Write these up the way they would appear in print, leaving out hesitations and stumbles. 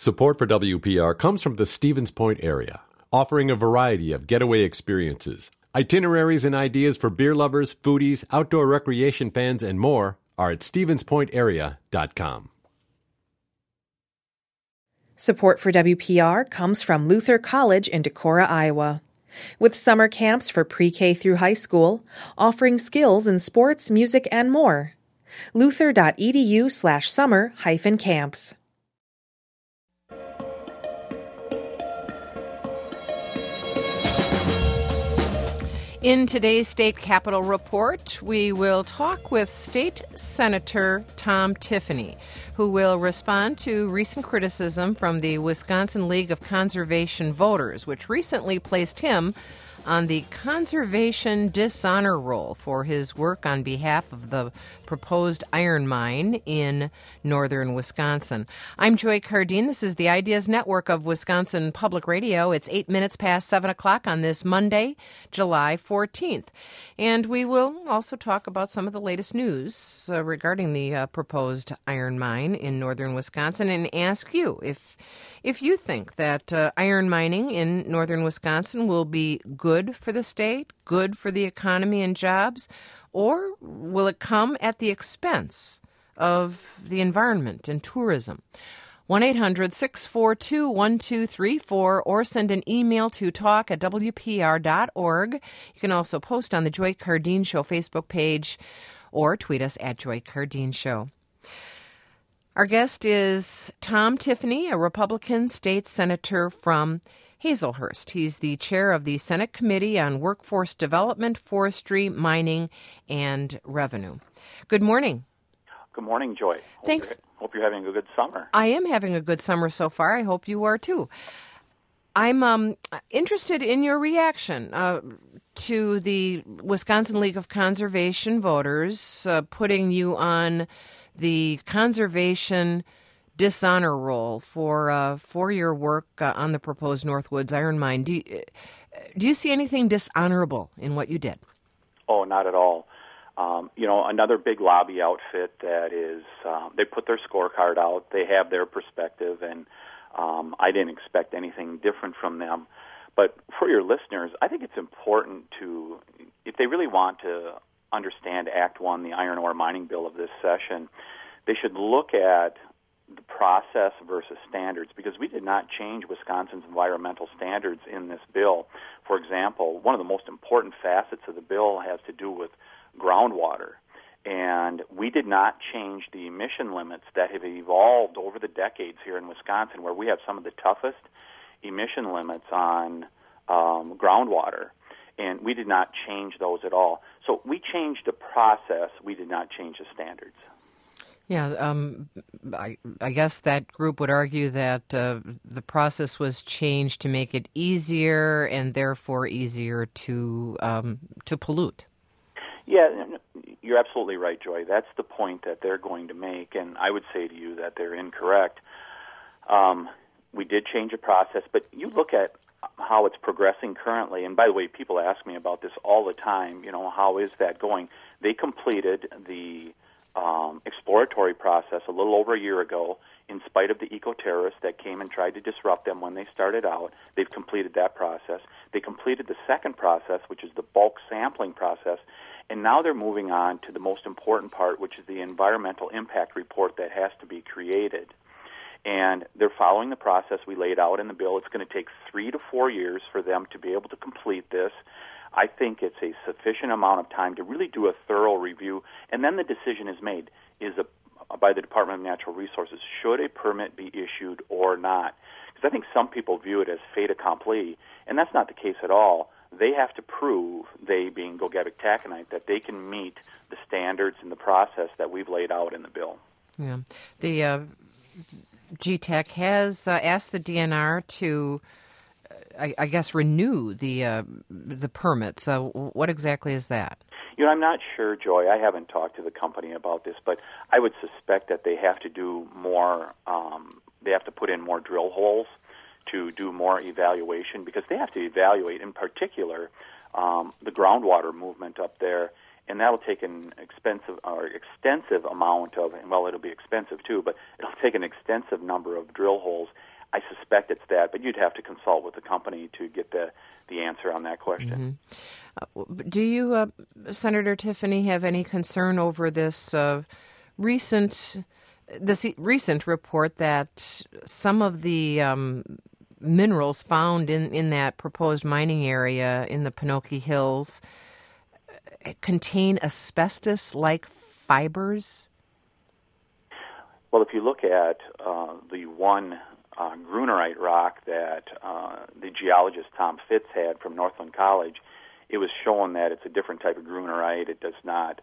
Support for WPR comes from the Stevens Point area, offering a variety of getaway experiences. Itineraries and ideas for beer lovers, foodies, outdoor recreation fans, and more are at stevenspointarea.com. Support for WPR comes from Luther College in Decorah, Iowa. With summer camps for pre-K through high school, offering skills in sports, music, and more. luther.edu/summer-camps. In today's State Capitol Report, we will talk with State Senator Tom Tiffany, who will respond to recent criticism from the Wisconsin League of Conservation Voters, which recently placed him on the Conservation Dishonor Roll for his work on behalf of the proposed iron mine in northern Wisconsin. I'm Joy Cardine. This is the Ideas Network of Wisconsin Public Radio. It's 8 minutes past 7 o'clock on this Monday, July 14th. And we will also talk about some of the latest news regarding the proposed iron mine in northern Wisconsin and ask you if you think that iron mining in northern Wisconsin will be good for the state, good for the economy and jobs, or will it come at the expense of the environment and tourism? 1-800-642-1234 or send an email to talk@wpr.org. You can also post on the Joy Cardine Show Facebook page or tweet us at Joy Cardine Show. Our guest is Tom Tiffany, a Republican state senator from Hazelhurst. He's the chair of the Senate Committee on Workforce Development, Forestry, Mining, and Revenue. Good morning. Good morning, Joy. Thanks. Hope you're having a good summer. I am having a good summer so far. I hope you are too. I'm interested in your reaction to the Wisconsin League of Conservation Voters putting you on the Conservation Dishonor Roll for your work on the proposed Northwoods iron mine. Do you see anything dishonorable in what you did? Oh, not at all. Another big lobby outfit that is, they put their scorecard out. They have their perspective, and I didn't expect anything different from them. But for your listeners, I think it's important to, if they really want to understand Act 1, the iron ore mining bill of this session, they should look at the process versus standards, because we did not change Wisconsin's environmental standards in this bill. For example, one of the most important facets of the bill has to do with groundwater, and we did not change the emission limits that have evolved over the decades here in Wisconsin, where we have some of the toughest emission limits on groundwater, and we did not change those at all. So we changed the process, we did not change the standards. Yeah, I guess that group would argue that the process was changed to make it easier and therefore easier to pollute. Yeah, you're absolutely right, Joy. That's the point that they're going to make, and I would say to you that they're incorrect. We did change the process, but you look at how it's progressing currently, and by the way, people ask me about this all the time, how is that going? They completed the exploratory process a little over a year ago, in spite of the eco-terrorists that came and tried to disrupt them when they started out. They've completed that process. They completed the second process, which is the bulk sampling process, and now they're moving on to the most important part, which is the environmental impact report that has to be created. And they're following the process we laid out in the bill. It's going to take 3 to 4 years for them to be able to complete this. I think it's a sufficient amount of time to really do a thorough review, and then the decision is made by the Department of Natural Resources, should a permit be issued or not. Because I think some people view it as fait accompli, and that's not the case at all. They have to prove, they being Gogebic Taconite, that they can meet the standards and the process that we've laid out in the bill. Yeah. The GTEC has asked the DNR to I guess, renew the permit. So what exactly is that? I'm not sure, Joy. I haven't talked to the company about this, but I would suspect that they have to do more, they have to put in more drill holes to do more evaluation, because they have to evaluate, in particular, the groundwater movement up there, and that'll take an extensive amount of, and well, it'll be expensive too, but it'll take an extensive number of drill holes. I suspect it's that, but you'd have to consult with the company to get the answer on that question. Do you, Senator Tiffany, have any concern over this recent report that some of the minerals found in that proposed mining area in the Pinocchio Hills contain asbestos-like fibers? Well, if you look at the one grunerite rock that the geologist Tom Fitz had from Northland College, it was shown that it's a different type of grunerite. It does not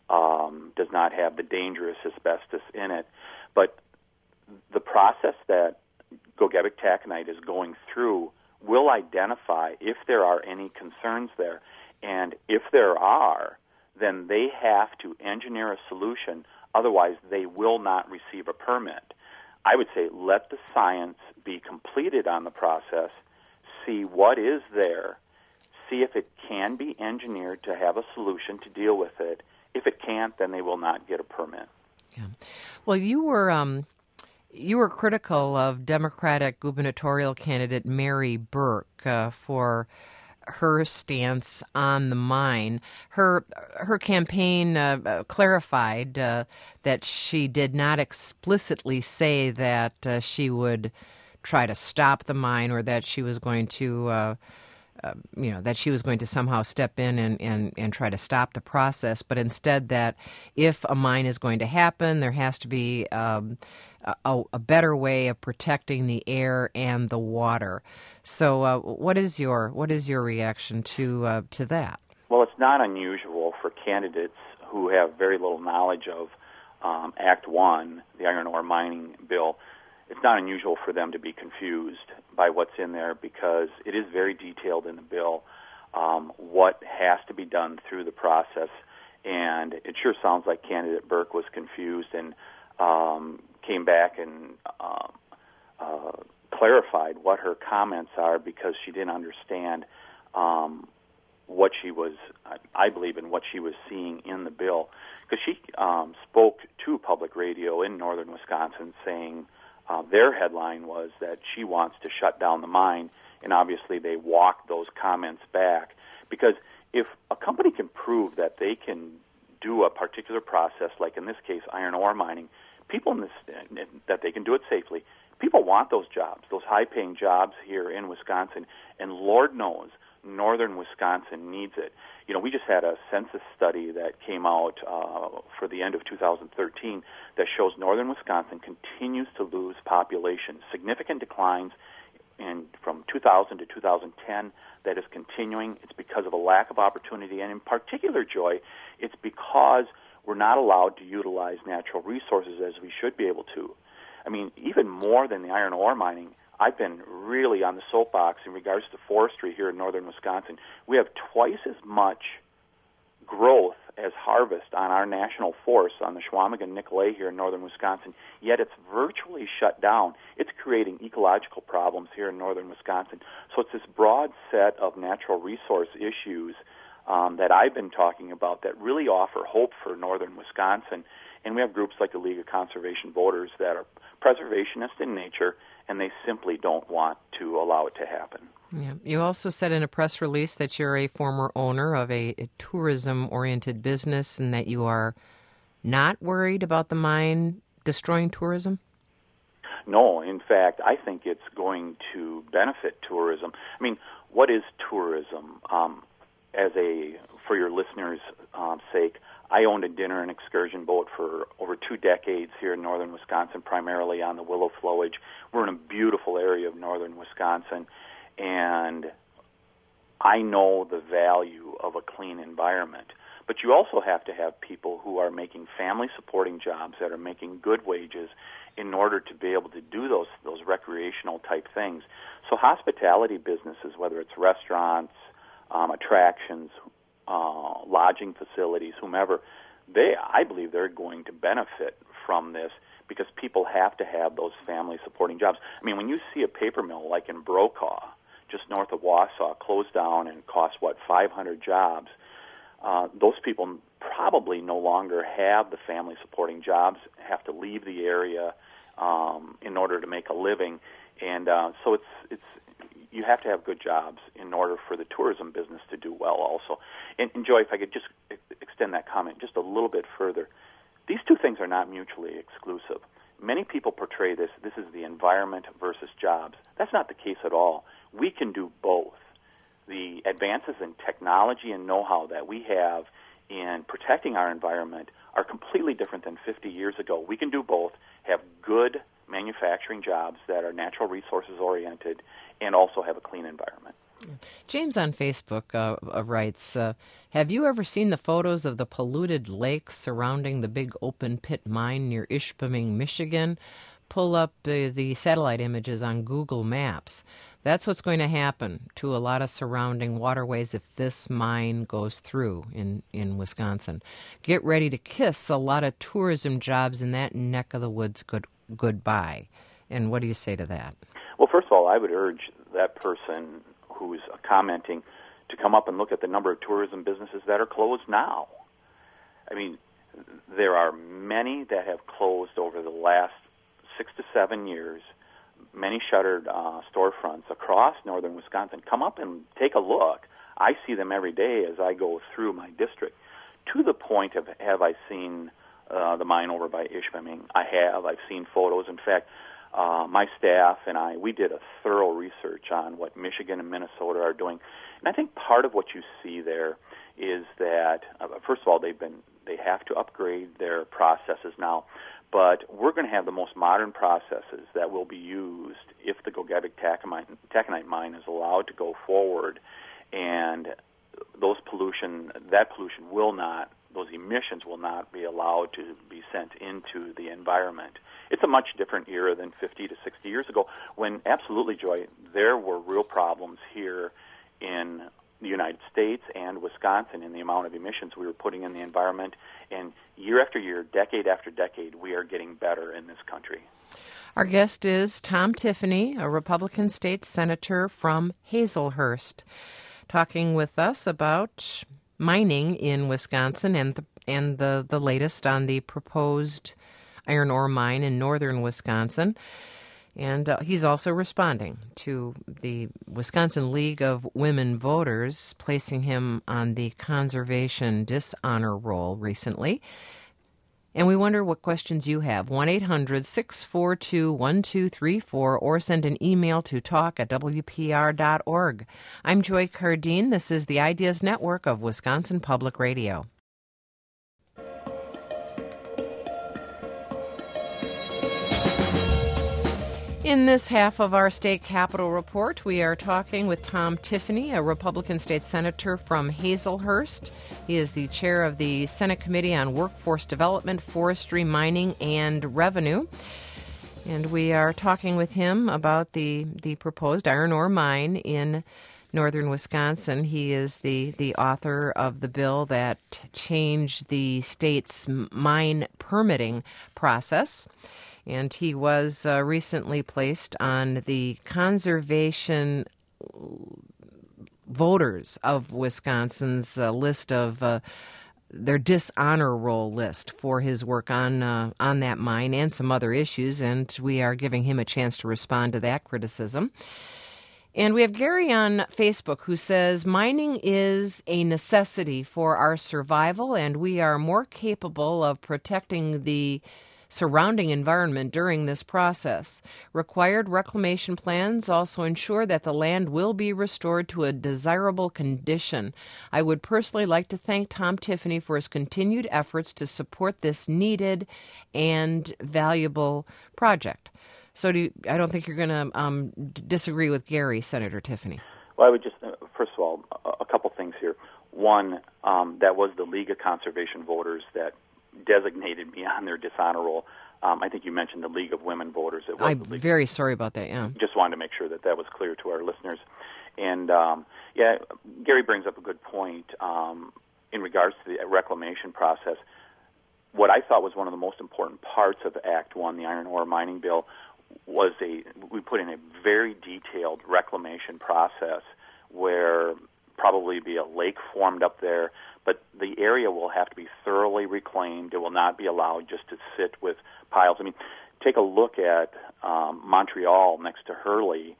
have the dangerous asbestos in it. But the process that Gogebic taconite is going through will identify if there are any concerns there. And if there are, then they have to engineer a solution. Otherwise, they will not receive a permit. I would say let the science be completed on the process, see what is there, see if it can be engineered to have a solution to deal with it. If it can't, then they will not get a permit. Yeah. Well, you were critical of Democratic gubernatorial candidate Mary Burke for her stance on the mine. Her campaign clarified that she did not explicitly say that she would try to stop the mine or that she was going to that she was going to somehow step in and try to stop the process, but instead that if a mine is going to happen, there has to be a better way of protecting the air and the water. So, what is your reaction to that? Well, it's not unusual for candidates who have very little knowledge of Act 1, the iron ore mining bill. It's not unusual for them to be confused by what's in there because it is very detailed in the bill what has to be done through the process. And it sure sounds like candidate Burke was confused and came back and clarified what her comments are because she didn't understand what she was, I believe, in what she was seeing in the bill. Because she spoke to public radio in northern Wisconsin saying their headline was that she wants to shut down the mine, and obviously they walked those comments back. Because if a company can prove that they can do a particular process, like in this case iron ore mining, people that they can do it safely, people want those jobs, those high-paying jobs here in Wisconsin, and Lord knows northern Wisconsin needs it. You know, we just had a census study that came out for the end of 2013 that shows northern Wisconsin continues to lose population, significant declines from 2000 to 2010 that is continuing. It's because of a lack of opportunity, and in particular, Joy, it's because we're not allowed to utilize natural resources as we should be able to. I mean, even more than the iron ore mining, I've been really on the soapbox in regards to forestry here in northern Wisconsin. We have twice as much growth as harvest on our national forest on the Chequamegon-Nicolet here in northern Wisconsin, yet it's virtually shut down. It's creating ecological problems here in northern Wisconsin. So it's this broad set of natural resource issues that I've been talking about that really offer hope for northern Wisconsin. And we have groups like the League of Conservation Voters that are preservationist in nature, and they simply don't want to allow it to happen. Yeah. You also said in a press release that you're a former owner of a tourism-oriented business and that you are not worried about the mine destroying tourism? No, in fact, I think it's going to benefit tourism. I mean, what is tourism? For your listeners' sake, I owned a dinner and excursion boat for over 2 decades here in northern Wisconsin, primarily on the Willow Flowage. We're in a beautiful area of northern Wisconsin, and I know the value of a clean environment. But you also have to have people who are making family-supporting jobs that are making good wages in order to be able to do those recreational-type things. So hospitality businesses, whether it's restaurants, attractions, lodging facilities, whomever, I believe they're going to benefit from this because people have to have those family-supporting jobs. I mean, when you see a paper mill like in Brokaw, just north of Wausau, close down and cost, 500 jobs, those people probably no longer have the family-supporting jobs, have to leave the area in order to make a living. And so it's you have to have good jobs in order for the tourism business to do well also. And Joy, if I could just extend that comment just a little bit further, these two things are not mutually exclusive. Many people portray this is the environment versus jobs. That's not the case at all. We can do both. The advances in technology and know-how that we have in protecting our environment are completely different than 50 years ago. We can do both, have good manufacturing jobs that are natural resources oriented, and also have a clean environment. James on Facebook writes, have you ever seen the photos of the polluted lakes surrounding the big open pit mine near Ishpeming, Michigan? Pull up the satellite images on Google Maps. That's what's going to happen to a lot of surrounding waterways if this mine goes through in Wisconsin. Get ready to kiss a lot of tourism jobs in that neck of the woods goodbye. And what do you say to that? Well, first of all, I would urge that person who's commenting to come up and look at the number of tourism businesses that are closed now. I mean, there are many that have closed over the last 6 to 7 years, many shuttered storefronts across northern Wisconsin. Come up and take a look. I see them every day as I go through my district. To the point of, have I seen the mine over by Ishpeming? I have. I've seen photos. In fact, my staff and we did a thorough research on what Michigan and Minnesota are doing. And I think part of what you see there is that, first of all, they have to upgrade their processes now. But we're going to have the most modern processes that will be used if the Gogebic taconite mine is allowed to go forward, and those emissions will not be allowed to be sent into the environment. It's a much different era than 50 to 60 years ago when, absolutely, Joy, there were real problems here in the United States and Wisconsin in the amount of emissions we were putting in the environment. And year after year, decade after decade, we are getting better in this country. Our guest is Tom Tiffany, a Republican state senator from Hazelhurst, talking with us about mining in Wisconsin and the latest on the proposed iron ore mine in northern Wisconsin. And he's also responding to the Wisconsin League of Women Voters, placing him on the conservation dishonor roll recently. And we wonder what questions you have. 1-800-642-1234 or send an email to talk@wpr.org. I'm Joy Cardine. This is the Ideas Network of Wisconsin Public Radio. In this half of our State Capitol Report, we are talking with Tom Tiffany, a Republican state senator from Hazelhurst. He is the chair of the Senate Committee on Workforce Development, Forestry, Mining, and Revenue. And we are talking with him about the proposed iron ore mine in northern Wisconsin. He is the author of the bill that changed the state's mine permitting process. And he was recently placed on the conservation voters of Wisconsin's list of their dishonor roll list for his work on that mine and some other issues. And we are giving him a chance to respond to that criticism. And we have Gary on Facebook who says, mining is a necessity for our survival, and we are more capable of protecting the surrounding environment during this process. Required reclamation plans also ensure that the land will be restored to a desirable condition. I would personally like to thank Tom Tiffany for his continued efforts to support this needed and valuable project. So I don't think you're going to disagree with Gary, Senator Tiffany. Well, I would just, first of all, a couple things here. One, that was the League of Conservation Voters that designated me on their dishonor roll. I think you mentioned the League of Women Voters. I'm very sorry about that, yeah. Just wanted to make sure that was clear to our listeners. And, Gary brings up a good point in regards to the reclamation process. What I thought was one of the most important parts of Act 1, the iron ore mining bill, was we put in a very detailed reclamation process where probably be a lake formed up there, but the area will have to be thoroughly reclaimed. It will not be allowed just to sit with piles. I mean, take a look at Montreal next to Hurley,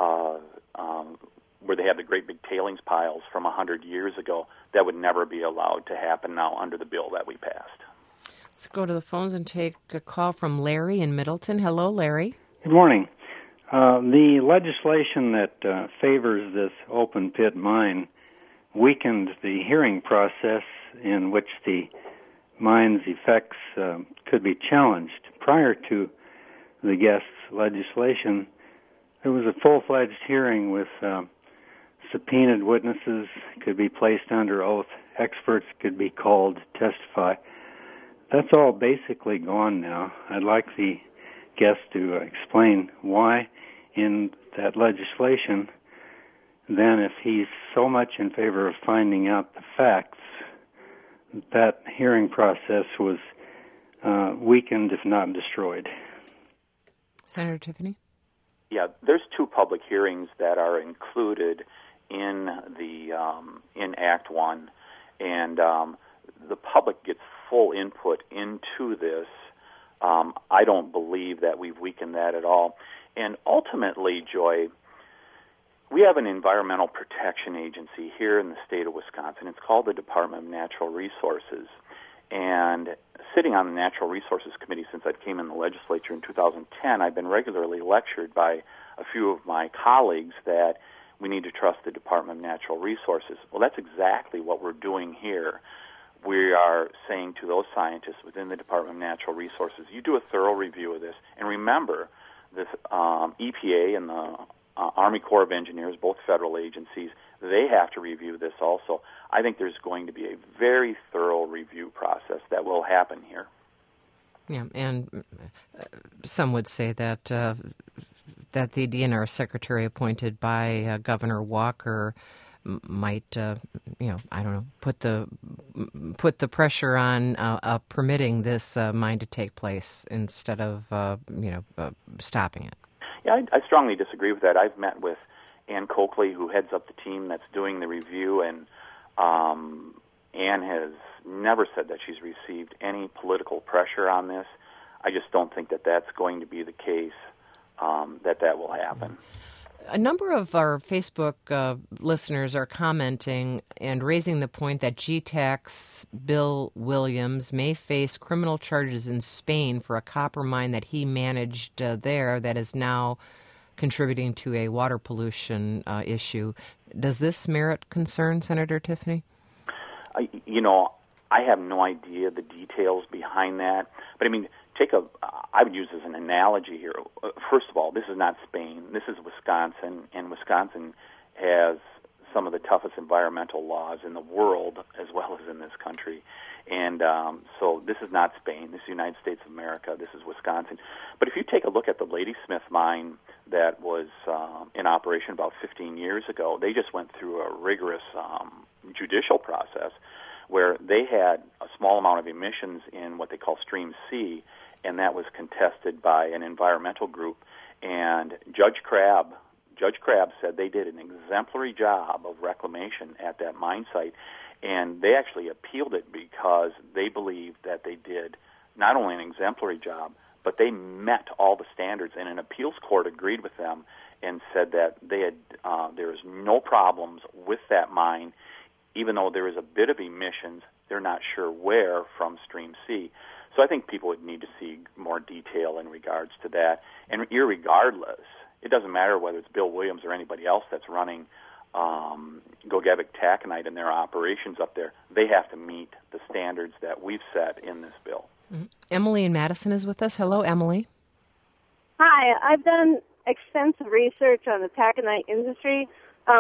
where they have the great big tailings piles from 100 years ago. That would never be allowed to happen now under the bill that we passed. Let's go to the phones and take a call from Larry in Middleton. Hello, Larry. Good morning. The legislation that favors this open pit mine weakened the hearing process in which the mine's effects could be challenged. Prior to the guest's legislation, there was a full-fledged hearing with subpoenaed witnesses could be placed under oath, experts could be called to testify. That's all basically gone now. I'd like the guest to explain why in that legislation, then if he's so much in favor of finding out the facts, that hearing process was weakened, if not destroyed. Senator Tiffany? Yeah, there's 2 public hearings that are included in the in Act 1, and the public gets full input into this. I don't believe that we've weakened that at all. And ultimately, Joy, we have an environmental protection agency here in the state of Wisconsin. It's called the Department of Natural Resources. And sitting on the Natural Resources Committee since I came in the legislature in 2010, I've been regularly lectured by a few of my colleagues that we need to trust the Department of Natural Resources. Well, that's exactly what we're doing here. We are saying to those scientists within the Department of Natural Resources, you do a thorough review of this. And remember, this EPA and the Army Corps of Engineers, both federal agencies, they have to review this also. I think there's going to be a very thorough review process that will happen here. Yeah, and some would say that that the DNR secretary appointed by Governor Walker might, put the pressure on permitting this mine to take place instead of stopping it. Yeah, I strongly disagree with that. I've met with Ann Coakley, who heads up the team that's doing the review, and Ann has never said that she's received any political pressure on this. I just don't think that that's going to be the case, that will happen. A number of our Facebook listeners are commenting and raising the point that GTAC's Bill Williams may face criminal charges in Spain for a copper mine that he managed there that is now contributing to a water pollution issue. Does this merit concern, Senator Tiffany? I have no idea the details behind that. But, I would use as an analogy here. First of all, this is not Spain. This is Wisconsin, and Wisconsin has some of the toughest environmental laws in the world as well as in this country. And so this is not Spain. This is the United States of America. This is Wisconsin. But if you take a look at the Ladysmith mine that was in operation about 15 years ago, they just went through a rigorous judicial process where they had a small amount of emissions in what they call Stream C, and that was contested by an environmental group. And Judge Crabb said they did an exemplary job of reclamation at that mine site, and they actually appealed it because they believed that they did not only an exemplary job, but they met all the standards, and an appeals court agreed with them and said that they had there is no problems with that mine, even though there is a bit of emissions. They're not sure where from Stream C. So I think people would need to see more detail in regards to that. And irregardless, it doesn't matter whether it's Bill Williams or anybody else that's running Gogebic taconite in their operations up there. They have to meet the standards that we've set in this bill. Mm-hmm. Emily in Madison is with us. Hello, Emily. Hi. I've done extensive research on the taconite industry.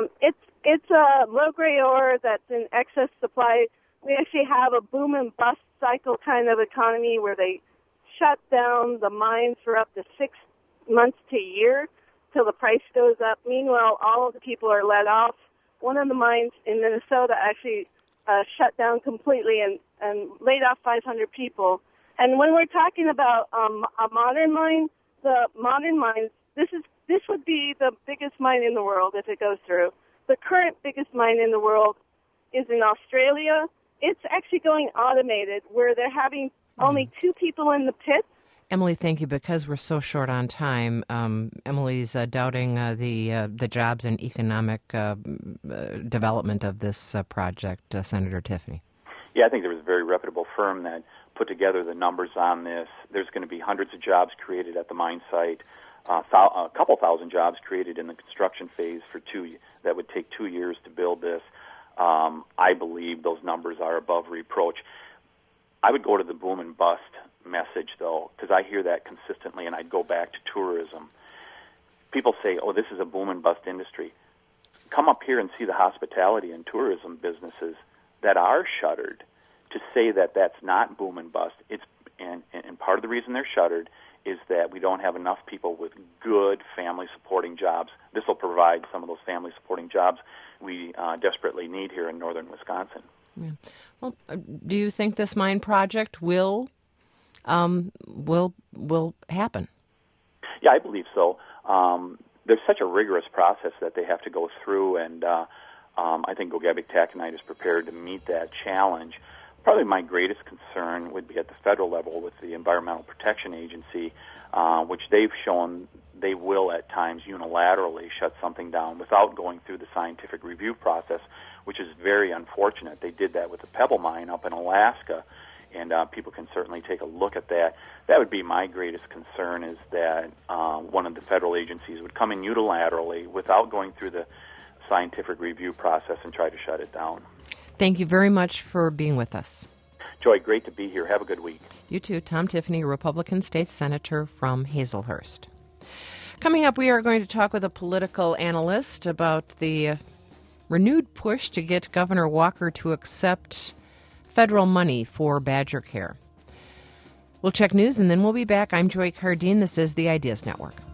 It's a low-grade ore that's in excess supply. We actually have a boom and bust cycle kind of economy where they shut down the mines for up to 6 months to a year till the price goes up. Meanwhile, all of the people are let off. One of the mines in Minnesota actually shut down completely and laid off 500 people. And when we're talking about a modern mine, the modern mines, this would be the biggest mine in the world if it goes through. The current biggest mine in the world is in Australia. It's actually going automated, where they're having only 2 people in the pit. Emily, thank you. Because we're so short on time, Emily's doubting the jobs and economic development of this project, Senator Tiffany. Yeah, I think there was a very reputable firm that put together the numbers on this. There's going to be hundreds of jobs created at the mine site, a couple thousand jobs created in the construction phase that would take 2 years to build this. I believe those numbers are above reproach. I would go to the boom and bust message, though, because I hear that consistently, and I'd go back to tourism. People say, oh, this is a boom and bust industry. Come up here and see the hospitality and tourism businesses that are shuttered. To say that that's not boom and bust, and part of the reason they're shuttered is that we don't have enough people with good family-supporting jobs. This will provide some of those family-supporting jobs we desperately need here in northern Wisconsin. Yeah. Well, do you think this mine project will happen? Yeah, I believe so. There's such a rigorous process that they have to go through, and I think Gogebic Taconite is prepared to meet that challenge. Probably my greatest concern would be at the federal level with the Environmental Protection Agency, which they've shown they will at times unilaterally shut something down without going through the scientific review process, which is very unfortunate. They did that with the Pebble Mine up in Alaska, and people can certainly take a look at that. That would be my greatest concern, is that one of the federal agencies would come in unilaterally without going through the scientific review process and try to shut it down. Thank you very much for being with us. Joy, great to be here. Have a good week. You too. Tom Tiffany, Republican State Senator from Hazelhurst. Coming up, we are going to talk with a political analyst about the renewed push to get Governor Walker to accept federal money for badger care. We'll check news, and then we'll be back. I'm Joy Cardine. This is the Ideas Network.